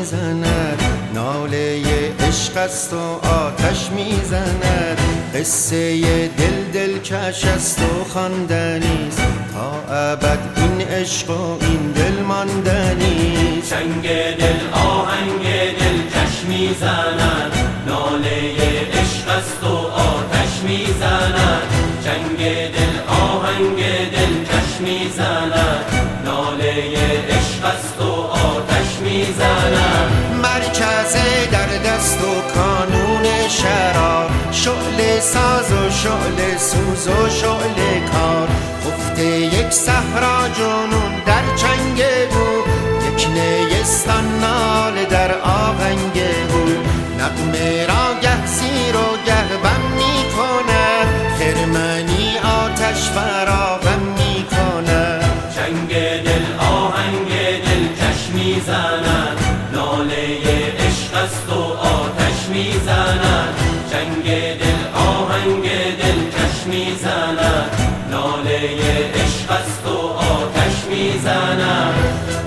میزند، ناله عشق است و آتش میزند. قصه دلکش است و خواندنیست، تا ابد این عشق و این دل ماندنیست. چنگ دل آهنگ دلکش میزند، ناله عشق است و آتش میزند. چنگ دل آهنگ دلکش میزند، ناله عشق است و آتش میزند. مرکز در دست و کانون شرار، شعله ساز و شعله سوز و شعله کار. خفته یک صحرا جنون در چنگ بود، یک نیستان ناله در آهنگ بود. نغمه را گه زیر و گه بم می کند، خرمنی آتش فراغم می کند. چنگ دل آهنگ دلکش میزند، ناله عشق است و آتش میزند. چنگ دل آهنگ دلکش میزند، ناله عشق است و آتش میزند.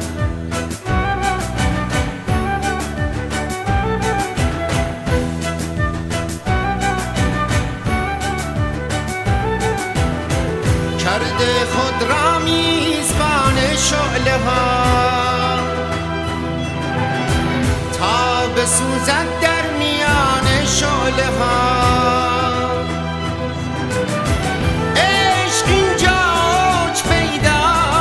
کرده خود را میزبان شعله ها، تا بسوزد در میان شعله ها. عشق اینجا اوج پیدا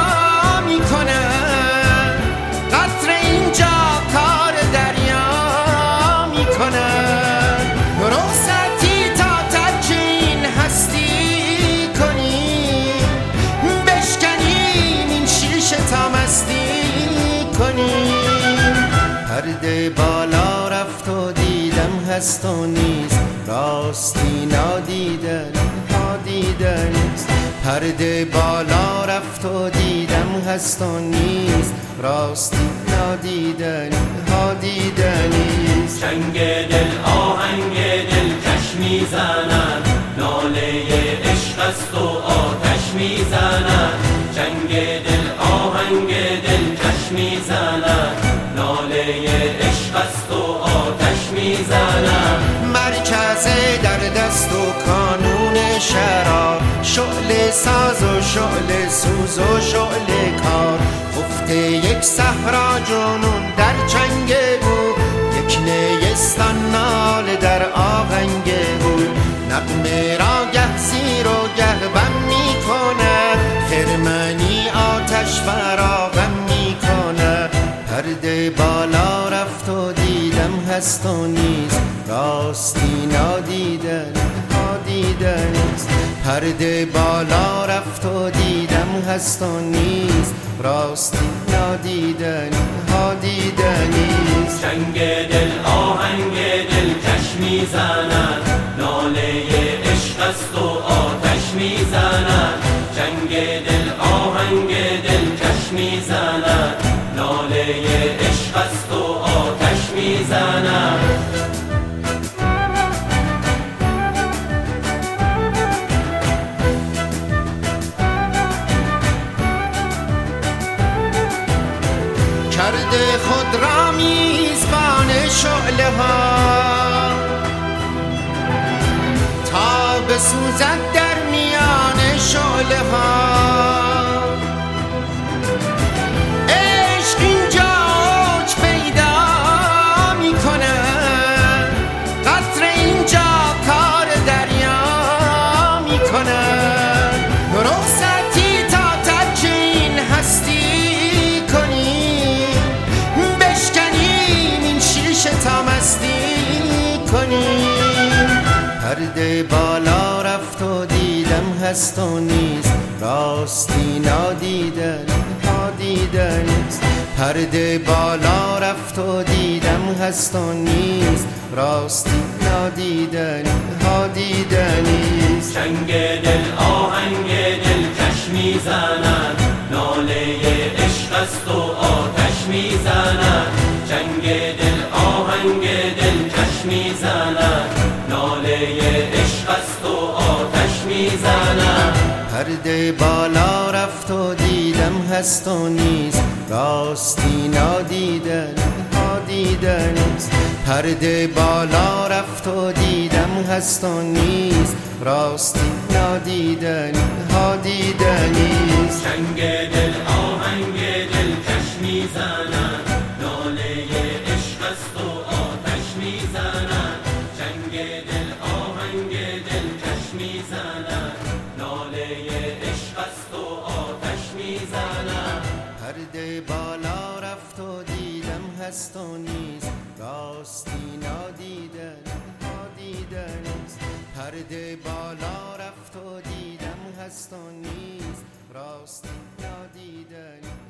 میکند، قطره اینجا کار دریا میکند. رخصتی تا ترک این هستی کنیم، بشکنیم این شیشه تا مستی کنیم. پرده بالا رفت و دیدم هست و نیست، راستی نادیدن ها دیدنیست. پرده بالا رفت و دیدم هست و نیست، راستی نادیدن ها دیدنیست. چنگ دل آهنگ دلکش میزند، ناله عشق است و آتش میزند. چنگ دل آهنگ دلکش میزند، ناله عشق است و آتش میزند. مرکز در دست و کانون شرار، شعله ساز و شعله سوز و شعله کار. خفته یک صحرا جنون در چنگ بود، یک نیستان ناله در آهنگ بود. نغمه را گه زیر و گه بم می کند، خرمنی آتش فراغم می کند. پرده بالا رفت و دیدم هست و نیست، راستی نادیدن ها دیدنیست. پرده بالا رفت و دیدم هست و نیست، راستی نادیدن ها دیدنیست. چنگ دل آهنگ دلکش میزند، ناله عشق است و آتش میزند. چنگ دل آهنگ دلکش میزند، ناله عشق است و آتش میزند. کرده خود را میزبان شعله ها، تا بسوزد در میان شعله ها. عشق اینجا اوج پیدا میکند، قطره اینجا کار دریا میکند. رخصتی تا ترک این هستی کنیم، بشکنیم این شیشه تا مستی کنیم. پرده بالا رفت و دیدم هست و نیست، راستی نادیدن ها دیدنیست. پرده بالا رفت و دیدم هست و نیست، راستی نادیدن ها دیدنیست. چنگ دل آهنگ دلکش میزند، ناله عشق است و آتش میزند. چنگ دل آهنگ دلکش میزند، ناله عشق است و آتش میزند. پرده بالا رفت و دیدم هست و نیست، راستی نادیدن ها نادیدنیست. پرده بالا رفت و دیدم هست و نیست، راستی نادیدنی ها دیدنیست. چنگ دل آهنگ دل کش میزنن، ناله عشق است و آتش میزنن. چنگ دل آهنگ دل کش میزنن، ناله عشق است و آتش میزنن. پرده بالا رفت و دیدم هست و نیست، راستی نادیدنیست. پرده بالا رفت و دیدم هست و نیست، راستی نادیدنی